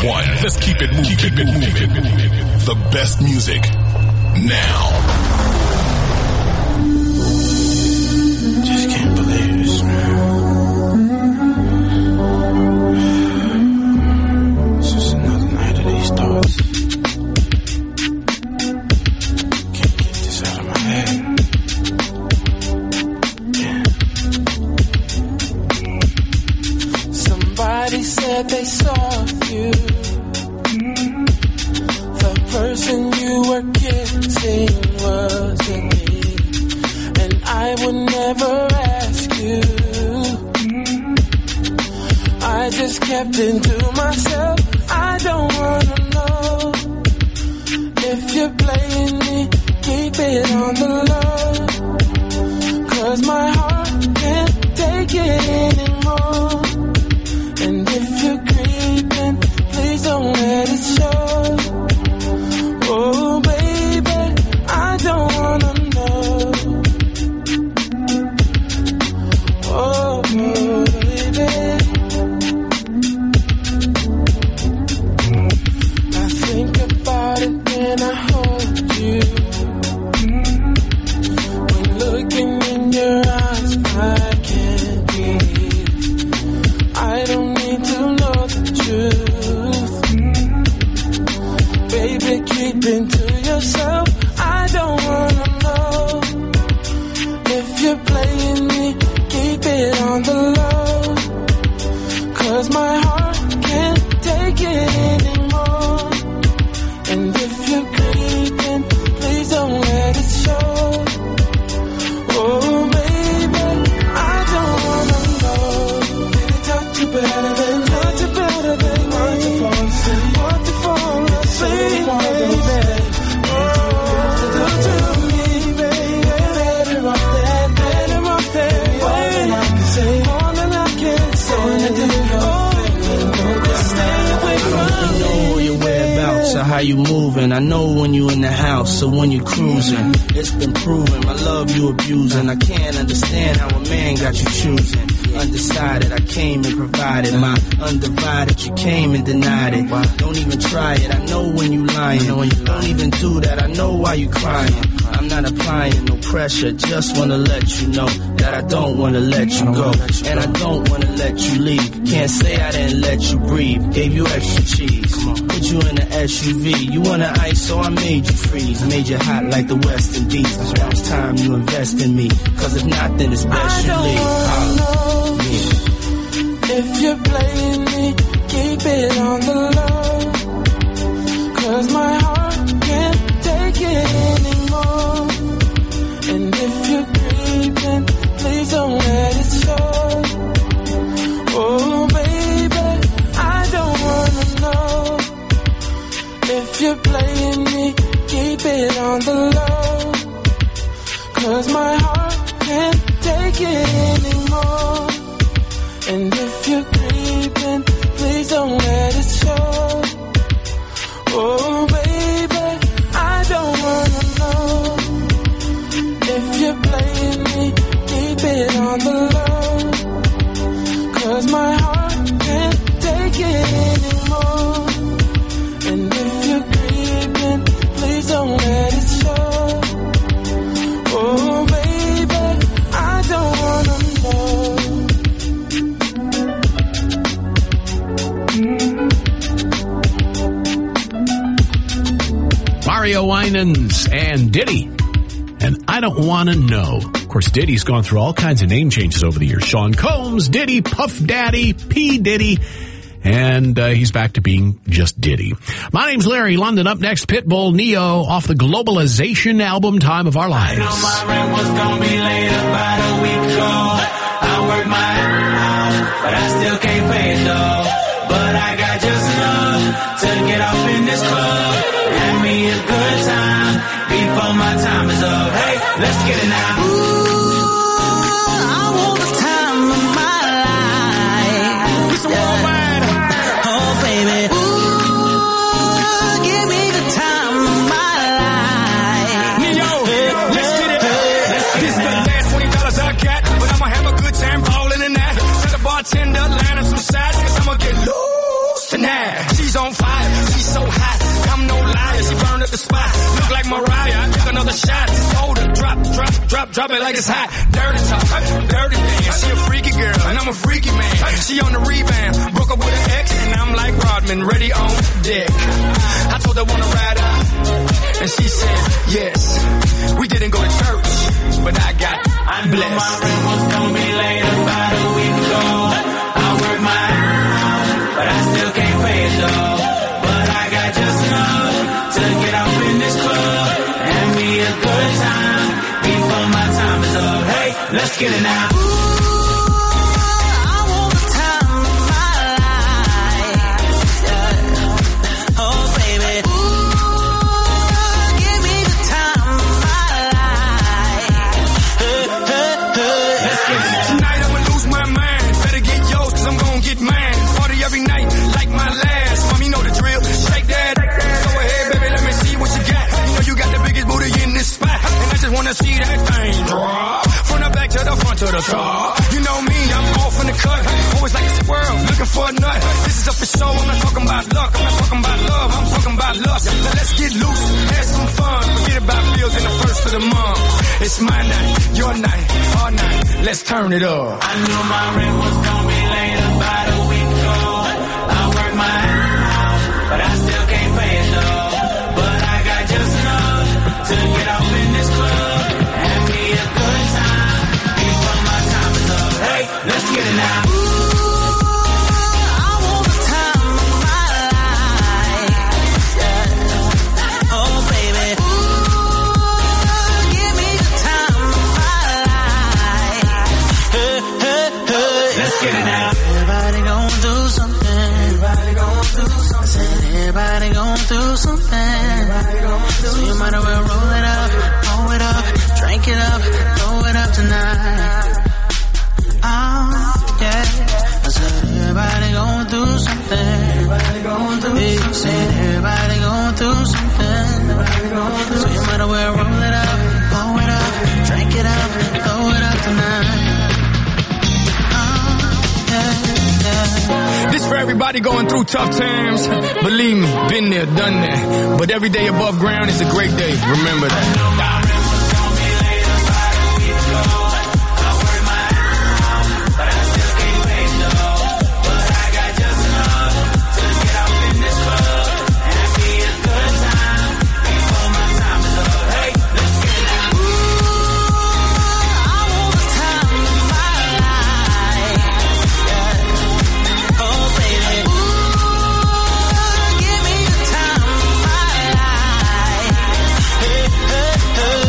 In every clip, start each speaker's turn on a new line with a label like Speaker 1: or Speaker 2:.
Speaker 1: 101. Let's keep it moving. Keep it moving. The best music now.
Speaker 2: Just can't believe this, man. It's just another night of these thoughts. Can't get this out of my head. Yeah.
Speaker 3: Somebody said they saw you. The person you were kissing wasn't me. And I would never ask you. I just kept it to myself. I don't wanna know if you're playing me. Keep it on the low. 'Cause my heart can't take it anymore. And if you're creeping, please don't let it show. Oh baby, I don't wanna know. Oh baby, I think about it when I hold you. When looking in your eyes, I can't breathe. I don't need to know the truth. Baby, keep it to yourself. I don't wanna know if you're playing me. Keep it on the low. 'Cause my heart can't take it anymore. And if you're creeping, please don't let it show. Oh baby, I don't wanna know. Did it touch you better than want to fall asleep? Want to fall asleep, baby. Oh, do to me, baby. Better off that, way. More than I can say. Just stay away from me.
Speaker 2: I know your whereabouts or how you moving. I know when you in the house or when you cruising. It's been proven my love you abusing. I can't understand how a man got you choosing. Undecided, I came and provided my undivided. You came and denied it. Don't even try it. I know when you lying. Don't even do that. I know why you crying. I'm not applying no pressure. Just wanna let you know that I don't wanna let you go, and I don't wanna let you leave. Can't say I didn't let you breathe. Gave you extra cheese. Put you in the SUV. You wanna ice, so I made you freeze. Made you hot like the West Indies. Now it's time you invest in me. 'Cause if not, then it's best you leave.
Speaker 3: If you're playing me, keep it on the low. 'Cause my heart can't take it anymore. And if you're creeping, please don't let it show. Oh baby, I don't wanna know. If you're playing me, keep it on the low. 'Cause my heart can't take it anymore. And if you're creeping, please don't let it show. Oh baby, I don't wanna know. If you're playing me, keep it on the low. 'Cause my heart can't take it anymore. And if you're creeping, please don't let it show. Oh baby, I don't wanna know.
Speaker 4: Mario Winans and Diddy. And I don't want to know. Of course, Diddy's gone through all kinds of name changes over the years. Sean Combs, Diddy, Puff Daddy, P. Diddy. And he's back to being just Diddy. My name's Larry London. Up next, Pitbull, Neo, off the Globalization album, Time of Our Lives.
Speaker 5: I know my rent was gonna be late about a week ago. I worked my ass out, but I still can't pay it though. But I got just enough to get off in this club. Have me a good time before my time is up. Hey, let's get it now.
Speaker 6: I want the time of my life.
Speaker 5: It's a worldwide.
Speaker 6: Oh, baby. Ooh, give me the time of my life.
Speaker 5: Neo, let's get it. This is the last $20 I got, but I'ma have a good time balling in that. To the bartender, line up some sides, 'cause I'ma get loose tonight. She
Speaker 7: she's on fire. She's so hot, I'm no liar. She burned up the spot. Look like Mariah. I took another shot. Hold her, drop it like it's hot. Dirty talk, dirty dance. She a freaky girl, and I'm a freaky man. She on the rebound, broke up with an ex, and I'm like Rodman, ready on deck. I told her wanna ride out, and she said yes. We didn't go to church, but I got blessed.
Speaker 5: I knew my rent was gonna be late about a week ago. I work my house, but I still can't pay it though. But I got just enough to get off in this club and be a good time before my time is up. Hey, let's get it now.
Speaker 7: Wanna see that thing drop from the back to the front to the top. You know me, I'm off in the cut. Always like a squirrel, looking for a nut. This is up for show. I'm not talking about luck. I'm not talking about love. I'm talking about lust. Now let's get loose, have some fun. Forget about bills in the first of the month. It's my night, your night, our night. Let's turn it up.
Speaker 5: I knew my rent was gonna be late about a week ago. I work my house, but I still can't pay it though. But I got just enough to get off in this club. Let's get it now.
Speaker 6: Everybody gon' do something. Everybody gon' do something. So you might as well roll it up, drink it up, throw it up tonight. Oh, yeah. I said everybody gon' do something. Everybody gon' do something. Everybody gon' do something. So you might as well roll it up, drink it up, throw it up tonight.
Speaker 7: This for everybody going through tough times. Believe me, been there, done that. But every day above ground is a great day. Remember that.
Speaker 6: Hey,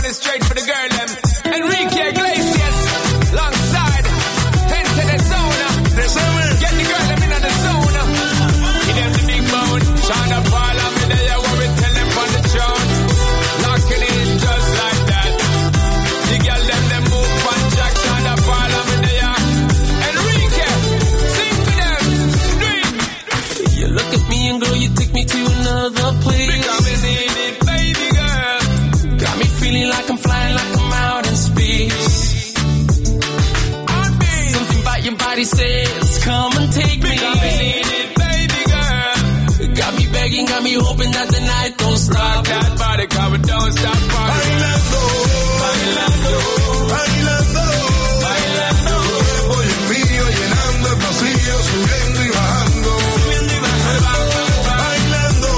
Speaker 7: it straight for the girl, them. Enrique Iglesias, alongside, into the zone. Get the girl, them in the zone. Give them the big bone. Shonda Paul, I'm in there, what we tell them on the throne. Locking in just like that. The girl, them move on Jack. Shonda Paul, I'm in there. Enrique, sing to them. Do it.
Speaker 3: You look at me and girl, you take me to another place.
Speaker 7: Because we need it, baby girl.
Speaker 3: Got me feeling like I'm flying, like I'm out in space. Something about your body says, come and take me.
Speaker 7: Because we need it, baby girl.
Speaker 3: Got me begging, got me hoping that the night don't stop.
Speaker 7: Rock that body, cause we don't stop partying.
Speaker 8: Bailando,
Speaker 7: Bailando,
Speaker 8: bailando,
Speaker 7: bailando.
Speaker 8: Hoy es mío, llenando el vacío, subiendo y bajando. Bailando,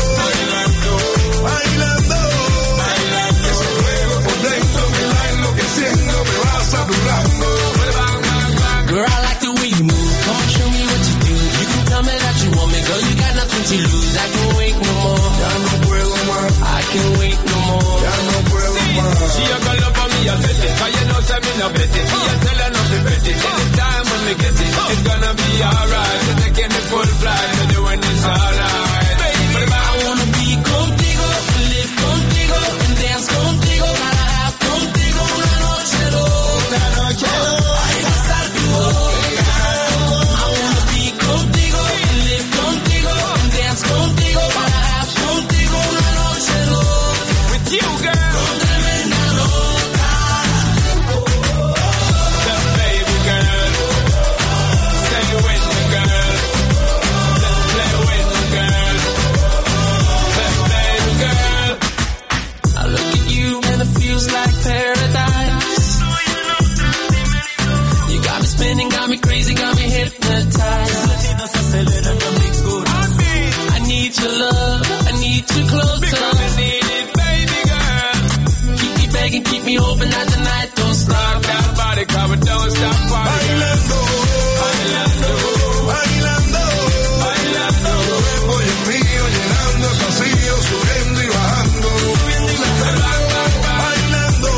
Speaker 8: bailando, bailando. Ese fuego por dentro me va enloqueciendo, me va saturando.
Speaker 3: Girl, I like the way you move. Come on, show me what you do. You can tell me that you want me, girl. You got nothing to lose. I can't wait no more.
Speaker 8: Ya no puedo más,
Speaker 3: I can't wait no more.
Speaker 8: ya no puedo más.
Speaker 7: She a girl up on me, I bet it. Cause you know, say me no bet it. Me a tell her not to bet it. Anytime when we get it, it's gonna be alright. We're taking the full flight, we're doing this all night. Baby,
Speaker 3: I wanna be contigo, live contigo, and dance contigo. Para have contigo una noche loca. Ay, besar tu boca. I wanna be contigo, live contigo, and dance contigo. Para have contigo una noche loca.
Speaker 7: with you, girl.
Speaker 3: Tremenda loca.
Speaker 7: The baby girl. Stay with me, girl. Let's play with me, girl. The baby girl.
Speaker 3: I look at you and it feels like paradise. You got me spinning, got me crazy, got me hypnotized. I need your love, I need you closer.
Speaker 7: Because we need it, baby girl.
Speaker 3: Keep me begging, keep me hoping that the night don't stop.
Speaker 7: Rock that body, cause we don't stop partying.
Speaker 8: Bailando,
Speaker 7: Bailando,
Speaker 8: bailando,
Speaker 7: bailando.
Speaker 8: hoy es mío, llenando el vacío, subiendo y bajando. Bailando,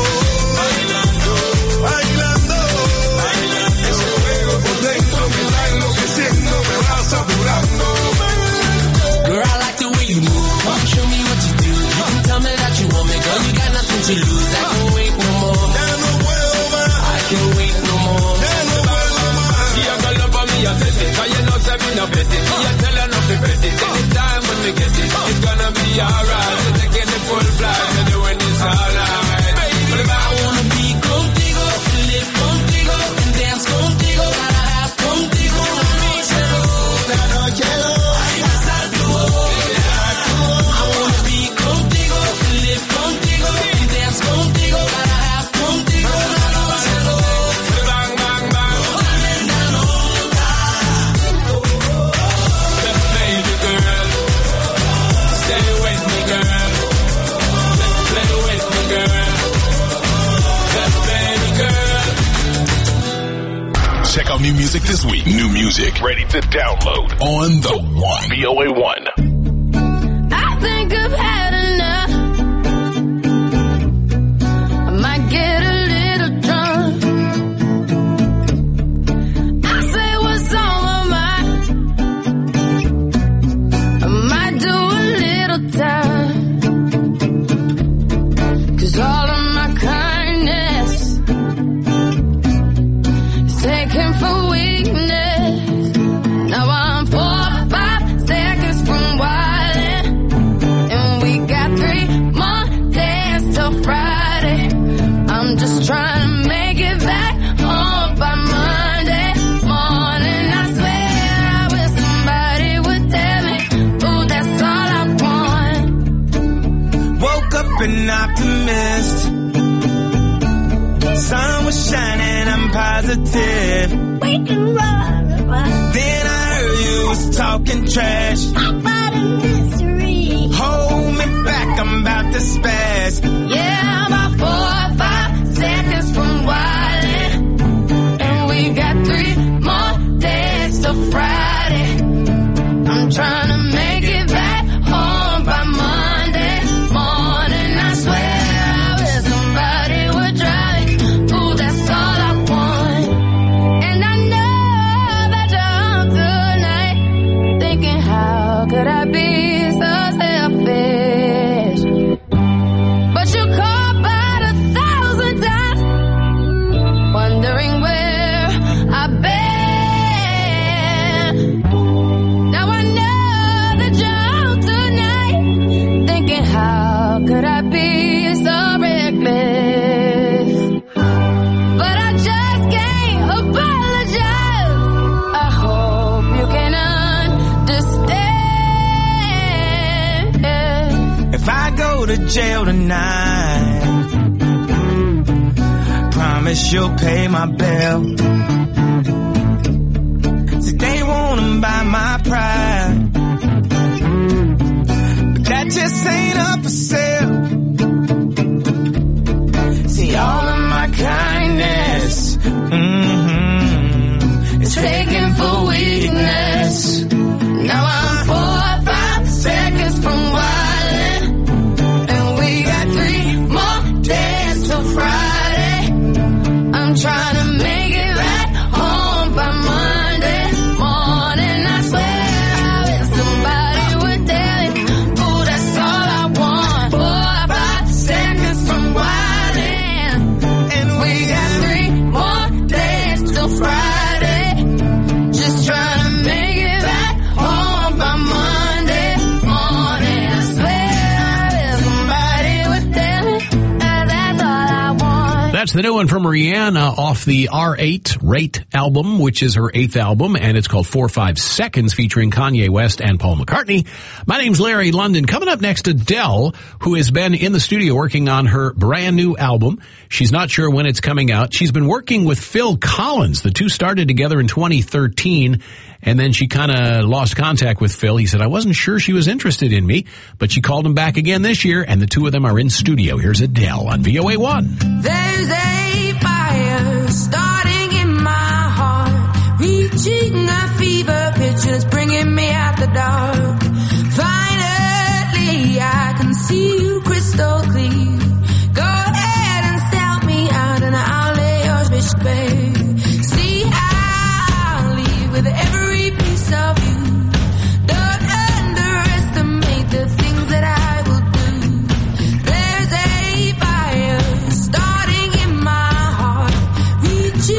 Speaker 8: bailando, ese fuego por dentro me va enloqueciendo, me va saturando.
Speaker 3: Girl, I like the way you move. Come on, show me what you do. You can tell me that you want me, girl. You got nothing to lose. I can't wait no more.
Speaker 8: Ya no puedo más,
Speaker 3: I can't wait no more.
Speaker 8: ya no puedo más.
Speaker 7: She a girl up on me, I bet it. Cause you know, say me no bet it. Me a tell her not to bet it. Anytime when we get it, it's gonna be alright. We're taking the full flight, we're doing this all night. Baby,
Speaker 3: I wanna be contigo, live contigo, and dance contigo. Para have contigo una noche loca. Ay, besar tu boca. I wanna be contigo, live contigo, and dance contigo. Para have contigo una noche loca.
Speaker 7: bang, bang, bang.
Speaker 3: Tremenda loca.
Speaker 7: The baby girl. Stay with me, girl. Let's play with me, girl. The baby girl.
Speaker 1: Check out new music this week. New music ready to download on the One. VOA1.
Speaker 9: I think I've had enough. I might get a little drunk. I say what's on my mind. I might do a little time. 'Cause all of my kindness is taken for weakness. Now I'm 4 or 5 seconds from wildin', and we got 3 more days till Friday. I'm just trying to make it back home by Monday morning. I swear I wish somebody would tell me, ooh, that's all I want.
Speaker 5: Woke up an optimist. Sun was shining, I'm positive.
Speaker 9: We can run,
Speaker 5: Then I heard you was talking trash.
Speaker 9: about a mystery.
Speaker 5: Hold me back, I'm about to spaz.
Speaker 9: Yeah, about 4 or 5 seconds from wildin', and we got 3 more days till Friday. I'm trying to make it back home by Monday morning. I swear I wish somebody
Speaker 3: night. Promise you'll pay my bill. See, they wanna buy my pride, but that just ain't up for sale. See, all of my kindness, it's taken for weakness. Now I'm 4 or 5 seconds from wildin', and we got 3 more days till Friday. I'm trying to make it right home by Monday morning. I swear I wish somebody would tell me, oh, that's all I want. 4 or 5 seconds from wildin', and we got 3 more days till Friday. Just trying to make it right home by Monday morning. I swear I wish somebody would tell me that that's all I want.
Speaker 4: That's the new one from Rihanna off the R8 Rate album, which is her 8th album, and it's called 4 or 5 Seconds, featuring Kanye West and Paul McCartney. My name's Larry London. Coming up next, Adele, who has been in the studio working on her brand new album. She's not sure when it's coming out. She's been working with Phil Collins. The two started together in 2013, and then she kind of lost contact with Phil. He said, I wasn't sure she was interested in me, but she called him back again this year, and the two of them are in studio. Here's Adele on VOA1.
Speaker 10: There's a fire starting in my heart, reaching a fever pitch, it's bringing me out the dark. Finally, I can see you crystal clear. Go ahead and sell me out, and I'll lay yours bitch bare. See, I'll leave with every piece of you. Don't underestimate the things that I will do. There's a fire starting in my heart, reaching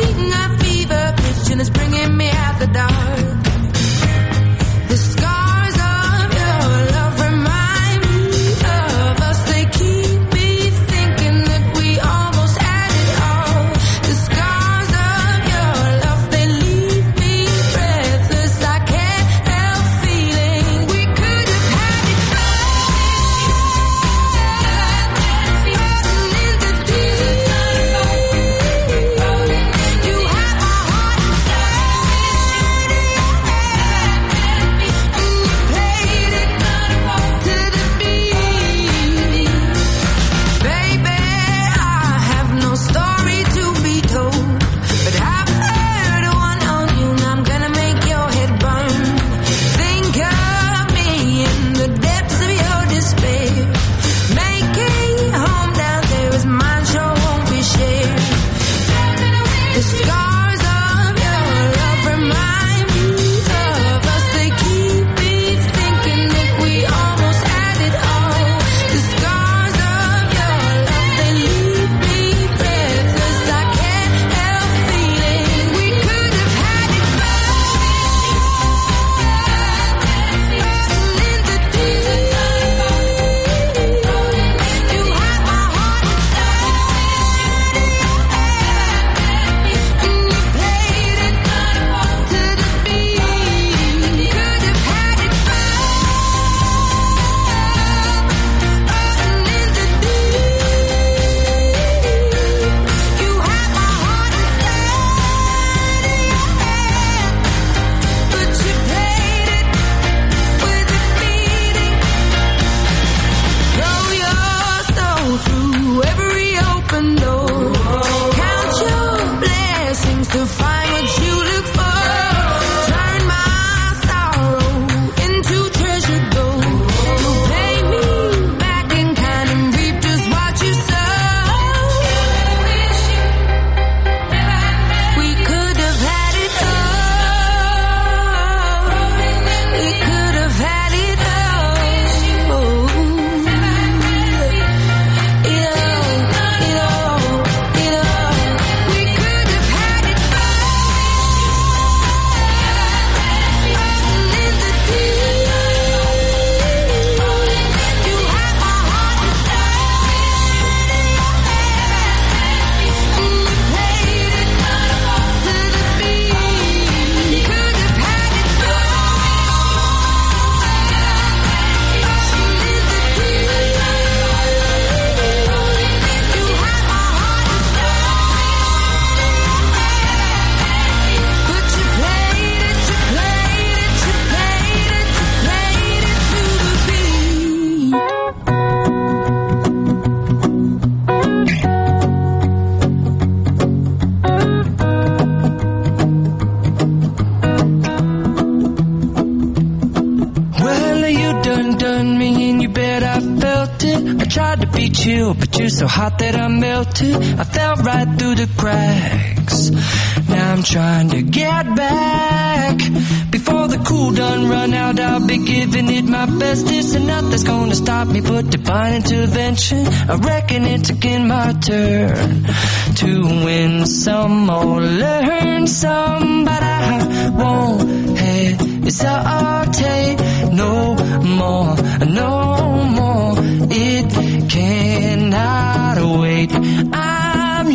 Speaker 11: be chill, but you're so hot that I melted. I fell right through the cracks. Now I'm trying to get back. Before the cool done run out, I'll be giving it my bestest, and nothing's gonna stop me but divine intervention. I reckon it's again my turn to win some or learn some, but I won't hesitate no more, no more. It cannot wait. I'm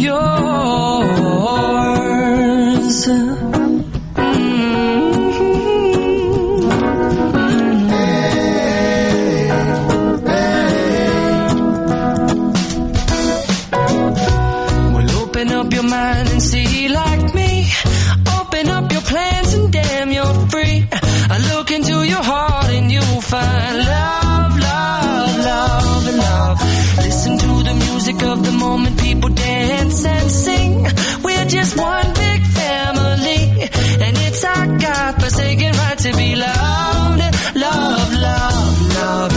Speaker 11: yours. Well, open up your mind and see like me. Open up your plans and damn, you're free. I look into your heart and you'll find love, love, love, and love. Listen to the music of the moment, people dance and sing. We're just one big family, and it's our God-forsaken right to be loved. Love, love, love,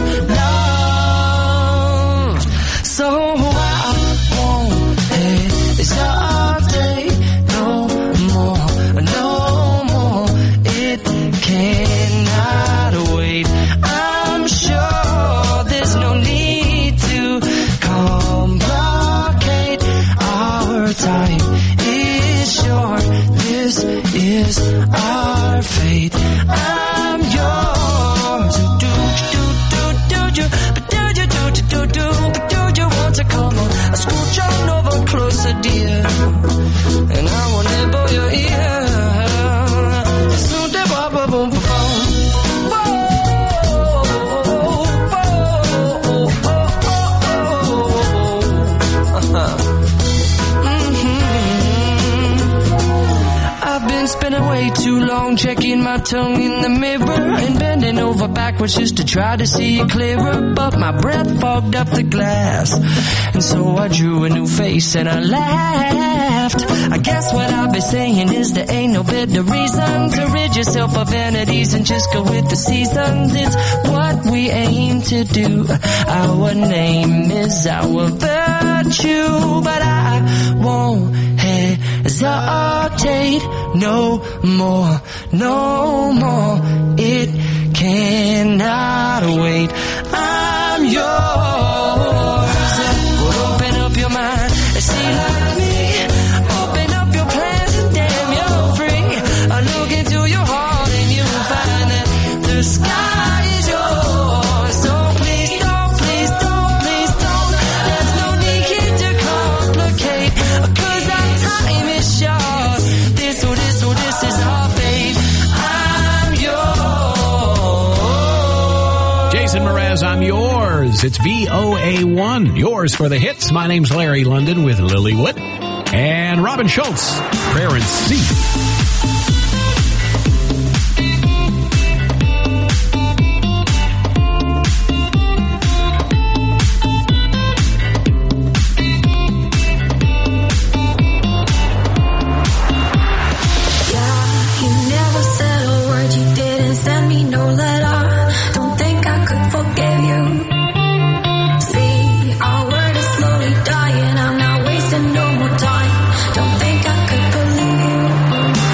Speaker 11: love. So I won't hesitate no more, no more. It cannot wait. I'm sure there's no need to complicate. Our time is short. This is our fate. I'm yours. Do you? But do you want to come on? Scooch on over closer, dear, and I will nibble your ear. I've been spending way too long checking my tongue in the mirror and bending over backwards just to try to see it clearer, but my breath fogged up the glass, and so I drew a new face and I laughed. I guess what I've been saying is there ain't no better reason to rid yourself of vanities and just go with the seasons. It's what we aim to do. Our name is our virtue, but I won't hesitate no more, no more. It cannot wait. I'm yours. Well, open up your mind and see like me. Open up your plans and damn, you're free. I look into your heart and you'll find that the sky is yours. So please don't, please don't, please don't. There's no need here to complicate, 'cause our time is short. This is our fate. I'm yours.
Speaker 4: Jason Mraz, I'm yours. It's VOA1, yours for the hits. My name's Larry London with Lily Wood and Robin Schultz, Prayer and Sea.
Speaker 10: Dying, I'm not wasting no more time. Don't think I could believe you.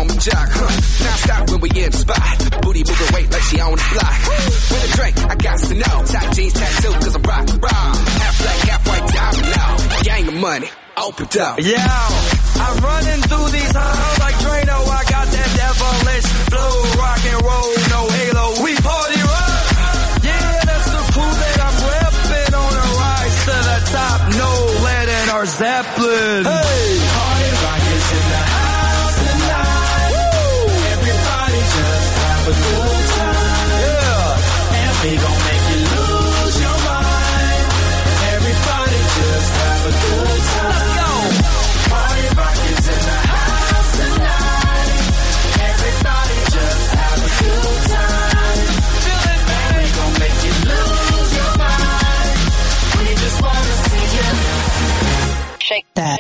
Speaker 12: on me jock, Now stop when we in the spot. Booty moving weight like she on the block. With a drink, I got to know. Top jeans tattoo, cause I'm rock, raw. Half black, half white, diamond now. Gang of money, open up.
Speaker 13: Yo, I'm running through these halls like Drano. I got that devilish flow, rock and roll, no halo. We party rock. Yeah, that's the crew that I'm repping on a rise to the top. No lead in our Zeppelin. Hey,
Speaker 5: party rock is in the house tonight. Woo! Everybody just have a good time. Yeah, and we gon' make you lose your mind. Everybody just have a good time. Let's go. Party rock is in the house tonight. Everybody just have a good time. Feel it, man. We gon' make you lose your mind. We just wanna see you shake that.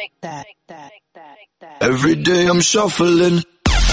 Speaker 13: every day I'm shuffling.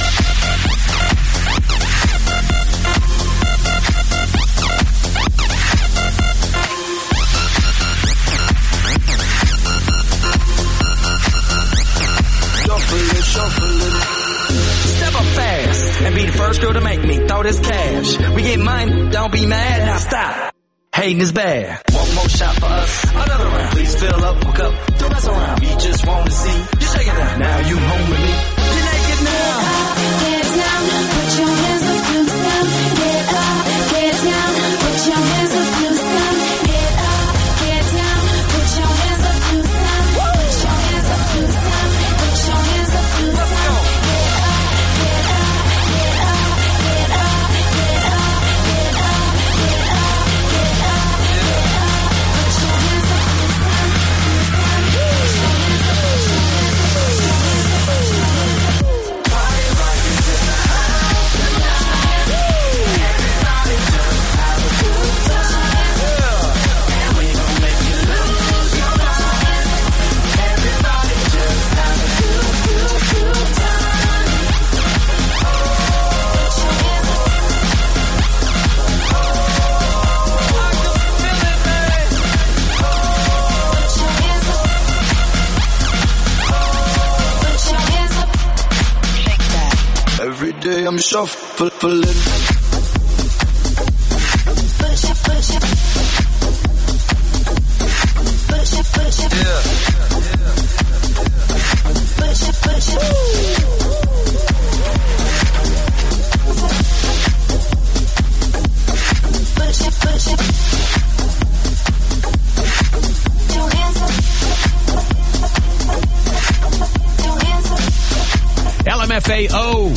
Speaker 11: Step up fast and be the first girl to make me throw this cash. We get mine, don't be mad, now stop. Hating is bad. One more shot for us, another round. Please fill up, hook up, the rest around. We just wanna see you shake it down. Now you home with me. You're naked now.
Speaker 10: Get down, put your hands up to the sun. Get up, get down, put your hands up to the sun. Get up, get down, put your hands up to the sun. Put your hands up to the sun. Put your hands up to the sun. Get up, get up, get up, get up, get up, get up, get up, get up, get up, get up. Put your hands up to the sun.
Speaker 13: Every day I'm shuffling.
Speaker 4: LMFAO.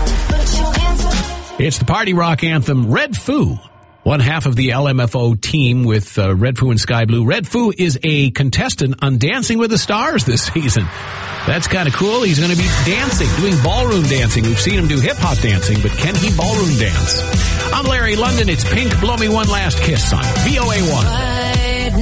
Speaker 4: It's the party rock anthem, Red Foo. One half of the LMFO team with Red Foo and Sky Blue. Red Foo is a contestant on Dancing with the Stars this season. That's kind of cool. He's going to be dancing, doing ballroom dancing. We've seen him do hip-hop dancing, but can he ballroom dance? I'm Larry London. It's Pink, Blow Me One Last Kiss on VOA1.
Speaker 6: White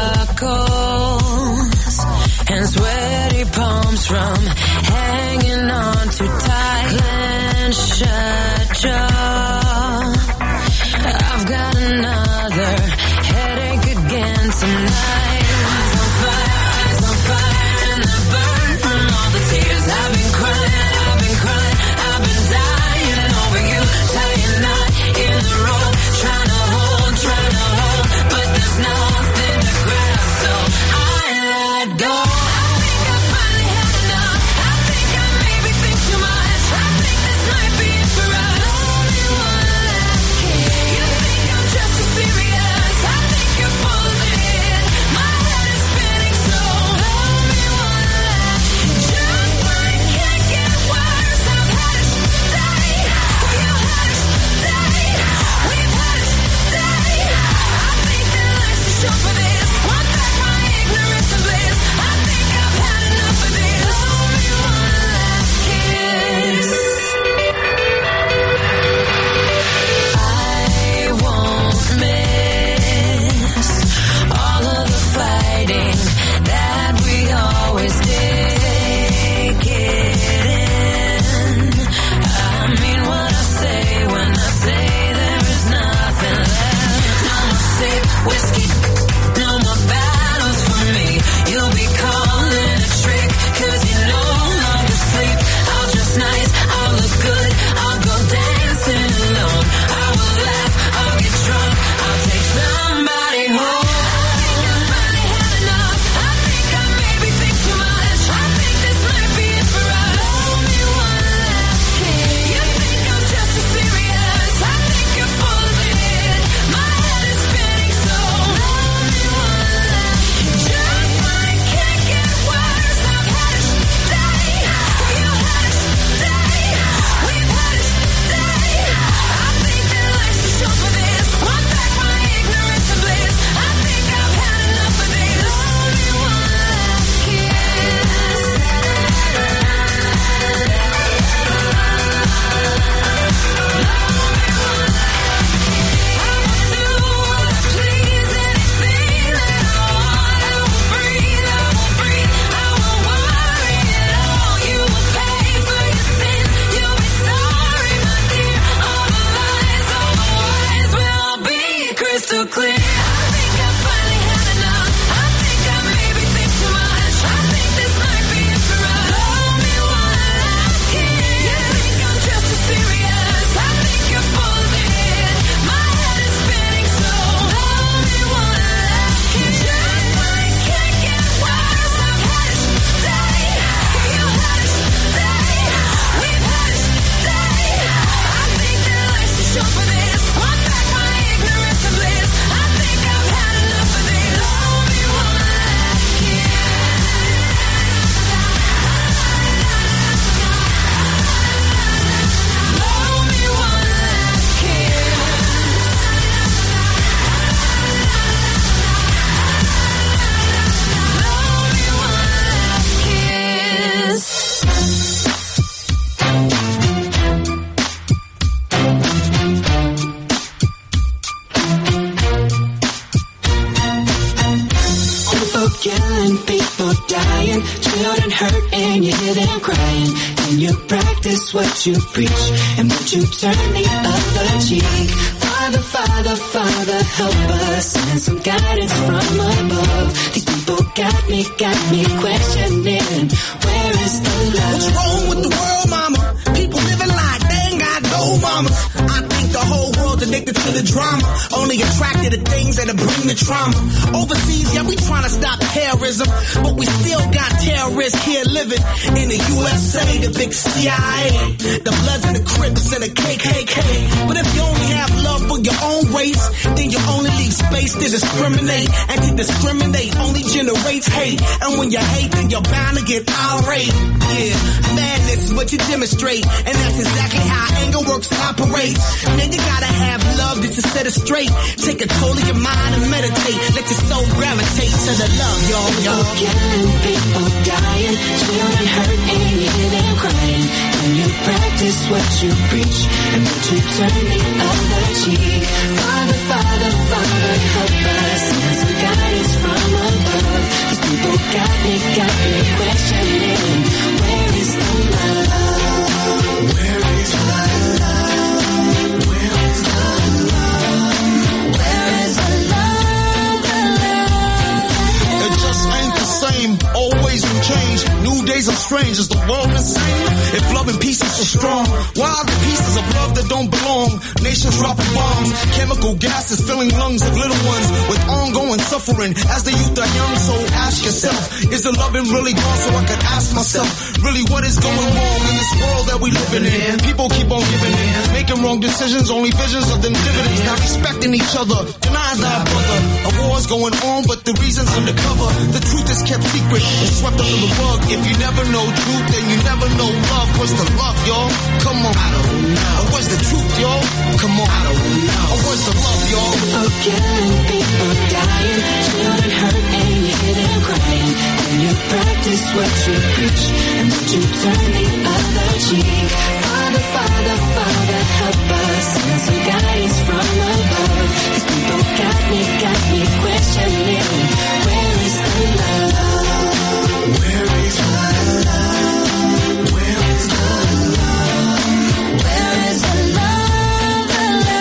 Speaker 6: knuckles and sweaty palms from hanging on too tight. Clenched shut jaw. I've got another headache again tonight. Eyes on fire, and I burn from all the tears I've been crying, I've been dying over you, tying knot in the rope, trying to hold, but there's nothing to grab, so I let go. I think I finally had enough. I think I maybe think too much.
Speaker 10: people dying, children hurt and you hear them crying. Can you practice what you preach and would you turn the other cheek? Father, Father, Father, help us, send some guidance from above. These people got me questioning, where is the love?
Speaker 14: What's wrong with the world, mama? People living like they ain't got no mamas. I think the whole world's addicted to the drama, only attracted to things that'll bring the trauma. Overseas, yeah, we trying to stop terrorism, but we still got terrorists here living in the USA, the big CIA, the Bloods and the Crips and the KKK. But if you only have love for your own race, then you only leave space to discriminate, and to discriminate only generates hate. And when you hate, then you're bound to get irate. Yeah, madness is what you demonstrate, and that's exactly how anger works and operates. Man, you gotta have love just to set it straight. Take control of your mind and meditate. Let your soul gravitate to the love, y'all.
Speaker 10: Killing people, dying, children hurt and you hear them crying. Can you practice what you preach and would you turn the other cheek? Father, Father, Father, help us, send some guidance from above. These people got me questioning, where is the love? Where is the love? Where is the love? Where is the love?
Speaker 14: It just ain't the same, always in change. New days are strange, is the world insane? If love and peace is so strong, why are the pieces of love that don't belong? Nations dropping bombs, chemical gases filling lungs of little ones with ongoing suffering as the youth are young. So ask yourself, is the loving really gone? So I can ask myself, really what is going wrong in this world that we living in? People keep on giving in, making wrong decisions, only visions of them dividends, not respecting each other, denying thy brother. A war's going on, but the reason's undercover. The truth is kept secret and swept under the rug. If you never know truth, then you never know love. What's the love, y'all? Come on. I don't know. What's the truth, y'all? Come on. I don't know. What's the love, y'all?
Speaker 10: People killing, people dying, children hurt and you hear them crying. Can you practice what you preach and would you turn the other cheek? Father, Father, Father, help us, send some guidance from above. These people got me questioning, where is the love? Where is the love? Where is the love? Where is the love?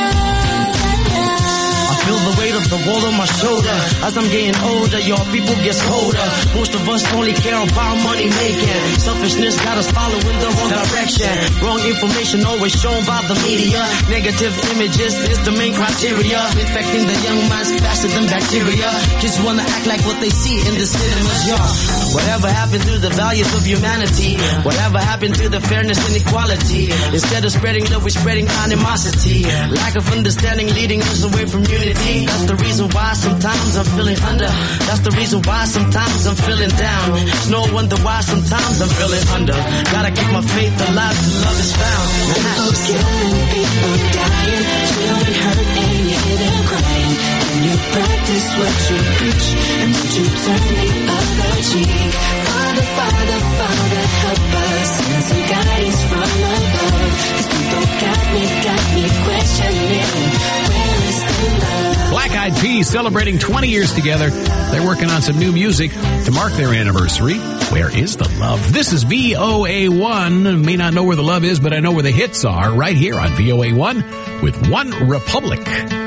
Speaker 11: I feel the weight of the world on my shoulder. As I'm getting older, y'all people gets colder. Most of us only care about money making. Selfishness got us following the wrong direction. Wrong information always shown by the media. Negative images is the main criteria. Infecting the young minds faster than bacteria. Kids wanna act like what they see in the cinemas, y'all. Whatever happened to the values of humanity? Whatever happened to the fairness and equality? Instead of spreading love, we're spreading animosity. Lack of understanding leading us away from unity. That's the reason why sometimes I'm feeling under. That's the reason why sometimes I'm feeling down. It's no wonder why sometimes I'm feeling under. Gotta keep my faith alive till love is found.
Speaker 10: People killing, people dying, children hurt and you hear them crying. Can you practice what you preach and would you turn the other cheek? Father, Father, Father, help us, send some guidance from above. These people got me questioning, where is the love?
Speaker 4: Black Eyed Peas celebrating 20 years together. They're working on some new music to mark their anniversary. Where is the love? This is VOA1. May not know where the love is, but I know where the hits are. Right here on VOA1 with One Republic.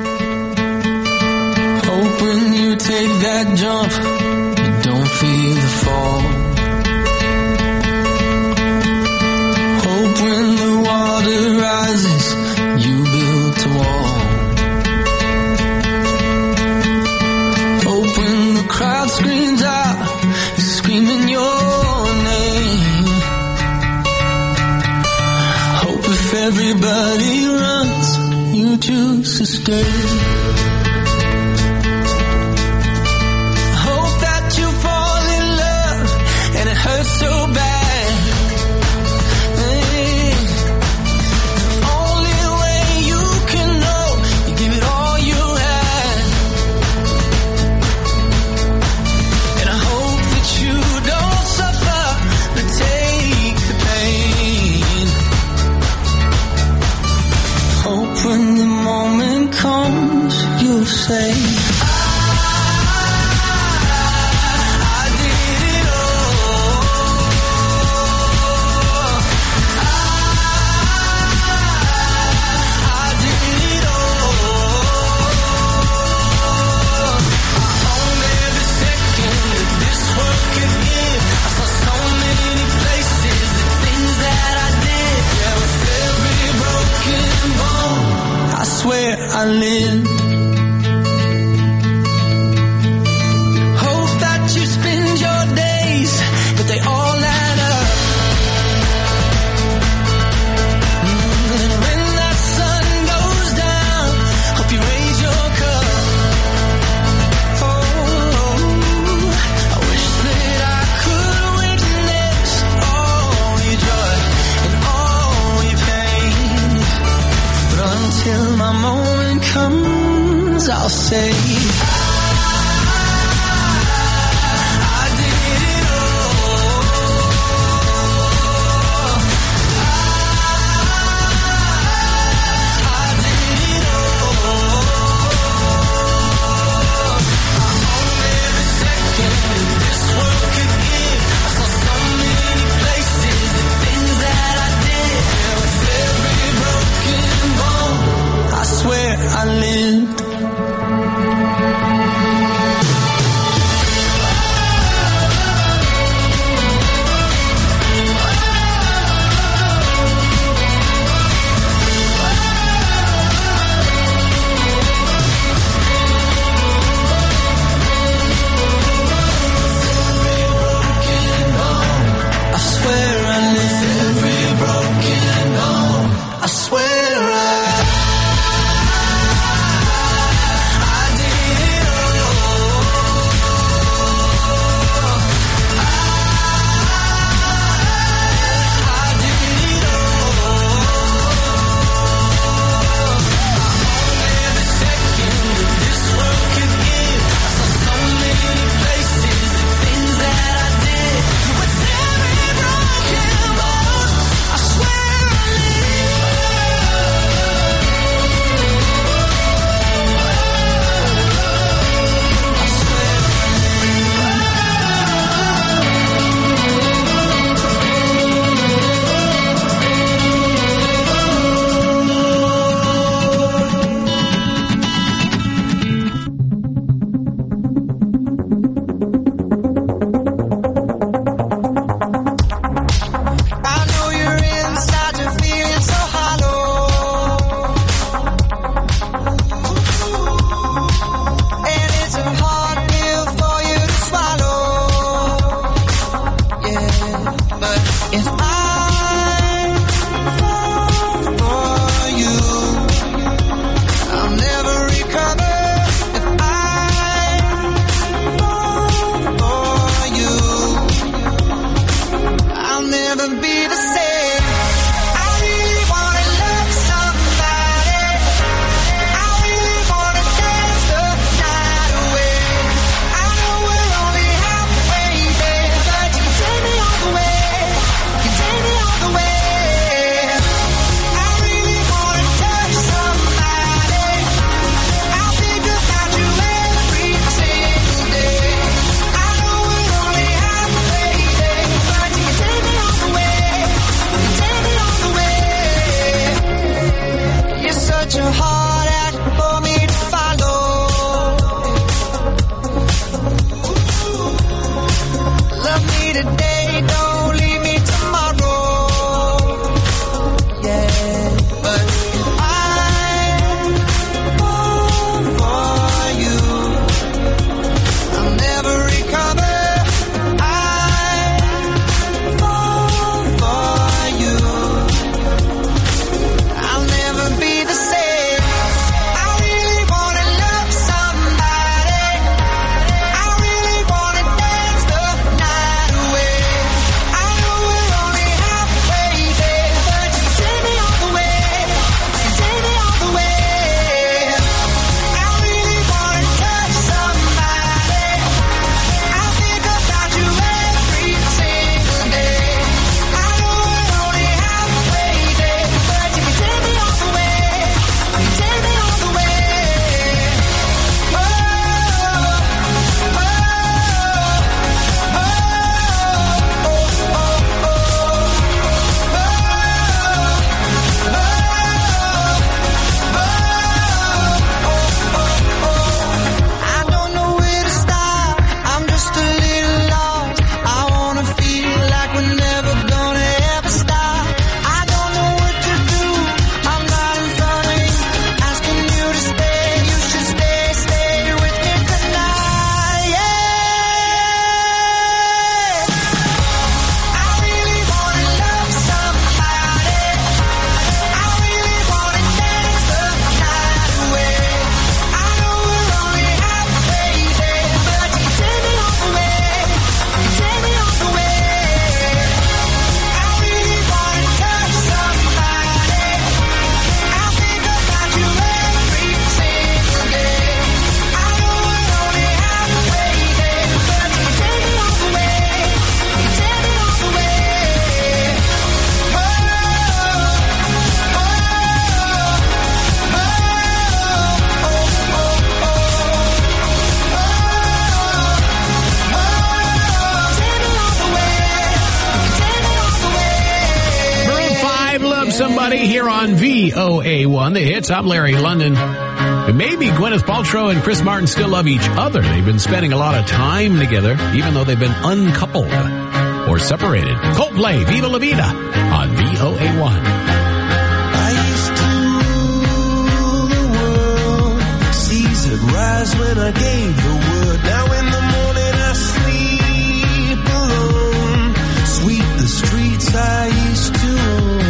Speaker 3: Hope when you take that jump, you don't feel the fall. Hope when the water rises, you build a wall. Hope when the crowd screams out, you're screaming your name. Hope if everybody runs, you choose to stay. Hurts so bad. Only way you can know, you give it all you had. And I hope that you don't suffer, but take the pain. Hope when the moment comes,
Speaker 11: swear I live. Hope that you spend your days, but they all add up. And when that sun goes down, hope you raise your cup. I wish that I could witness all your joy and all your pain. But until my moment comes, I'll say I lived. I swear I lived. Every broken bone. I swear I I'll never be the same.
Speaker 4: Somebody here on VOA1, the hits. I'm Larry London. Maybe Gwyneth Paltrow and Chris Martin still love each other. They've been spending a lot of time together, even though they've been uncoupled or separated. Coldplay, Viva La Vida on VOA1.
Speaker 15: I used to rule the world. Seas had rise when I gave the word. Now in the morning I sleep alone. Sweep the streets I used to own.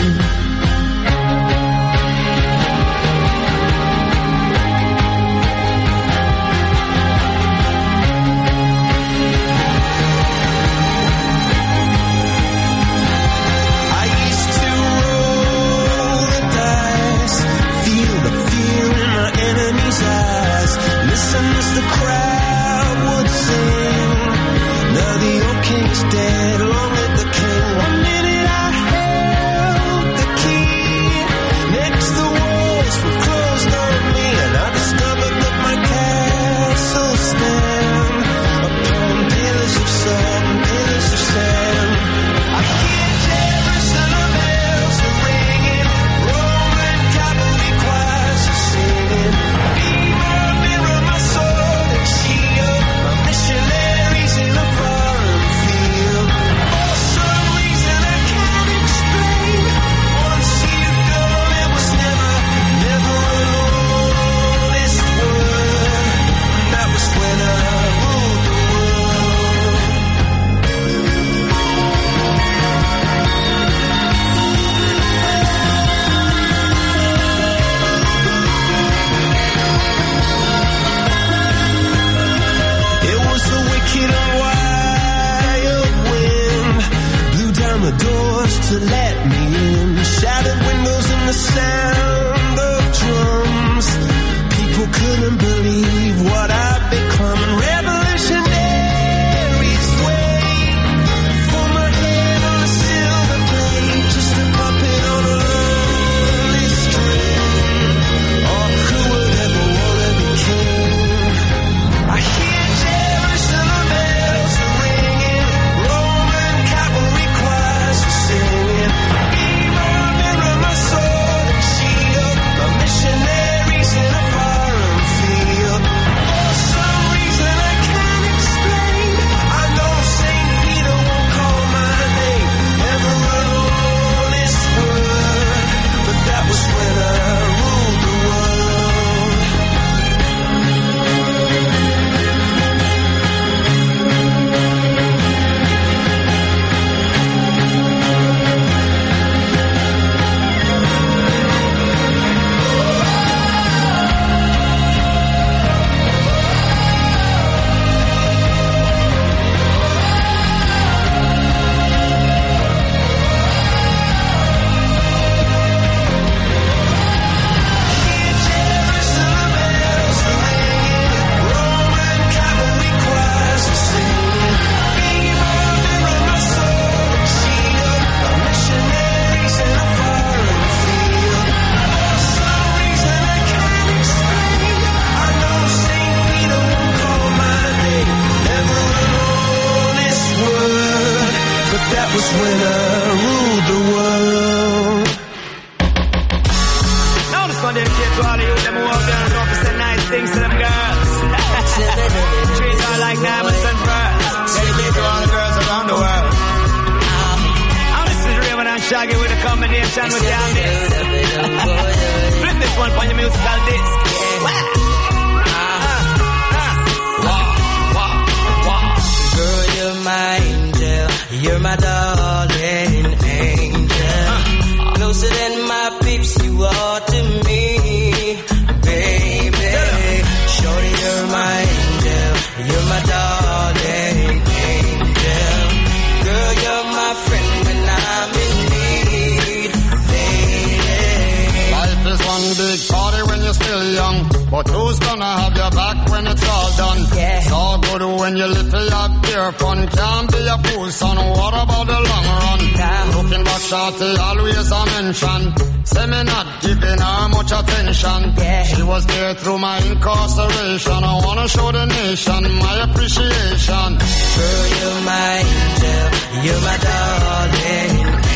Speaker 15: Listen as the crowd would sing. Now the old king's dead, along with the king. 1 minute I held the key. Next the walls were closed on me, and I discovered that my castle stand upon pillars of salt and pillars of sand. I hear Jerusalem bells are ringing, Roman cavalry choirs are singing. Missionaries in a foreign field. For some reason I can't explain. Once you've gone, it was never an honest word. That was when I ruled the world. It was the wicked and wild wind, blew down the doors to let me in. Shattered windows and the sound of drums. People couldn't believe what I'd become. And revolutionaries wait for my head on a silver plate, just a puppet on a lonely string. Oh, who would ever want to be king? I hear Jerusalem bells are ringing, Roman cavalry choirs are singing. Be my mirror, my sword and shield, my missionaries in a foreign field. For some reason I can't explain, I know St. Peter won't call my name, never an honest word, but that was when I ruled the world. Jerusalem bells are ringing, Roman cavalry choirs are singing. Be my mirror, my sword and shield, my missionaries in a foreign field. For some reason I can't explain, I know St. Peter won't call my name, never an honest word, but that was when I ruled the world.
Speaker 16: Now this one dedicate to all of you, them who have done enough to say nice things to them girls. Treat her like diamonds and pearls. Dedicate to all the girls around the world. Now this is Raven and Shaggy with a combination with Yandis. Flip this one on your musical disc.
Speaker 11: Girl, you're my angel. You're my darling angel. Closer than my peeps, you are to me, baby. Shorty, you're my angel. You're my darling angel. Girl, you're my friend when I'm in need, baby.
Speaker 17: Life is one big party when you're still young, but who's gonna have your back when it's all done?
Speaker 11: Yeah.
Speaker 17: It's all good when you live for your pure fun. Can't be a fool, son. What about the long run? Looking back, shorty, always a mention. Say me not giving her much attention.
Speaker 11: Yeah.
Speaker 17: She was there through my incarceration. I wanna show the nation my appreciation.
Speaker 11: Girl, you're my angel. You're my darling angel.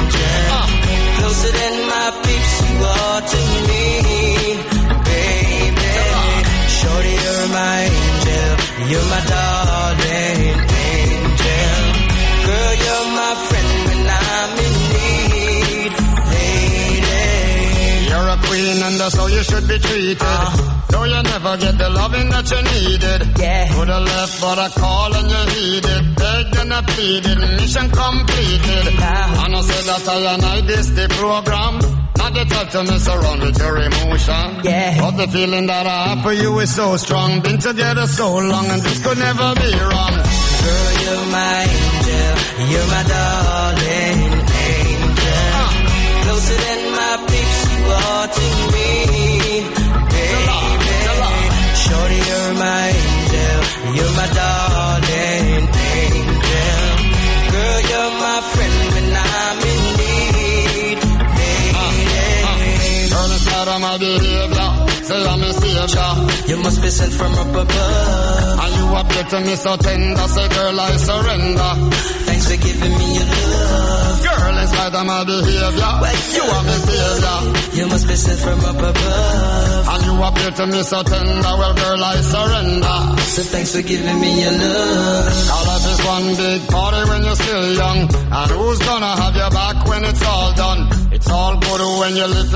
Speaker 11: angel. Closer than my peeps, you are to me, baby. Shorty, you're my angel. You're my darling angel. Girl, you're my friend when I'm in need, lady.
Speaker 17: You're a queen and that's how you should be treated. Though you never get the loving that you needed. Could have left but I call and you heeded. Begged and I pleaded, mission completed. And I said that I and I this the program. Not the type to mess around with your emotion. But the feeling that I have for you is so strong. Been together so long and this could never be wrong.
Speaker 11: Girl, you're my angel. You're my darling angel. Closer than my peeps, you are to me, baby. Shorty, you're my angel. You're my darling angel. Girl, you're my friend when I'm in need, baby.
Speaker 17: Girl, inside of my behavior, say I'm a savior.
Speaker 11: You must be sent from up above.
Speaker 17: And you appear to me so tender, say girl, I surrender.
Speaker 11: Thanks for giving me your love.
Speaker 17: Girl, inside of my behavior, you are my savior.
Speaker 11: You must be sent from up above.
Speaker 17: And you appear to me so tender, well girl, I surrender.
Speaker 11: So thanks for giving me your love.
Speaker 17: All life is one big party when you're still young. And who's gonna have your back when it's all done? It's all good when you live